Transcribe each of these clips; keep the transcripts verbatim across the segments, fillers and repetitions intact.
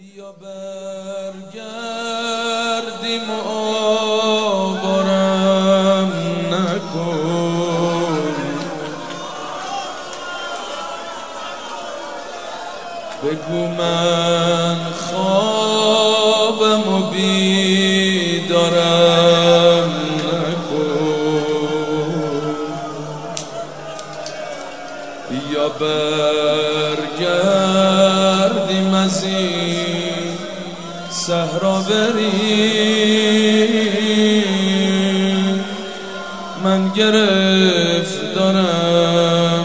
یا برگردیم و آوارم نکن، بگو من خوابم و بیدارم نکن، یا برگردیم از این صحرا بریم، من گرفتارم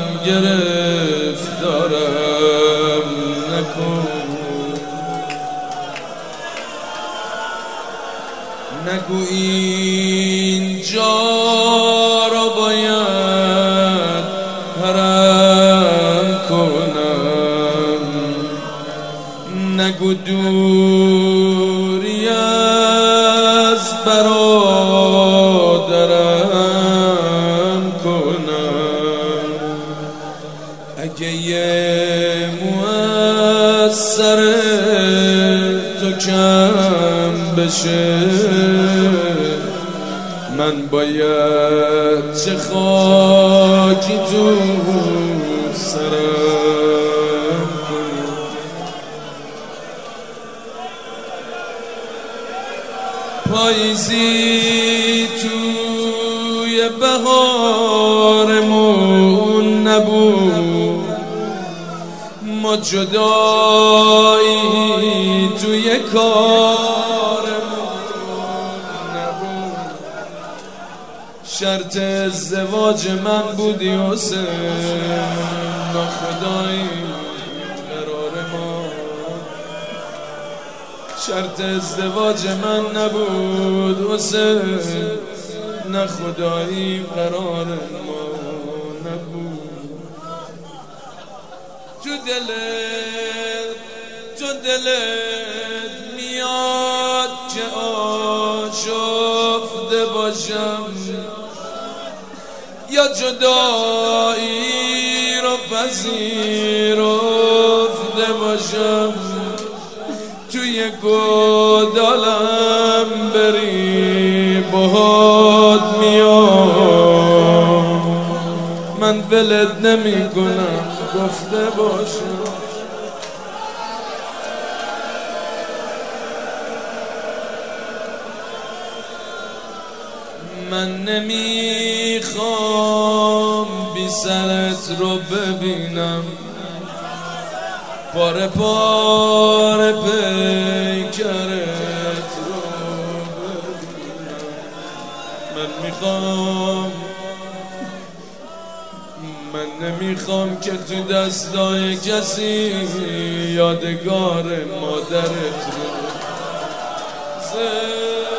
گرفتارم نکن، نگو اینجا را باید حرم کنم، نگو دوری از برادرم کنم، اگه یه موثر تو کم بشه من باید چه خاکی تو سرم کنم. پاییزی توی بهارمون نبود، ما جدایی توی کارمون نبود، شرط ازدواج من بودی حسین، ناخدایی قرار ما، شرط ازدواج من نبود حسین، ناخدایی قرار ما نبود. تو دلت تو دلت میاد که آشفته باشم، یا جدایی رو پذیرفته باشم، توی گودالم بری باهات میام، من ولت نمی کنم گفته باشم. من نمیخوام بی سرت رو ببینم، پاره پاره پیکرت رو ببینم، من میخوام من نمیخوام که تو دستای کسی یادگار مادرت رو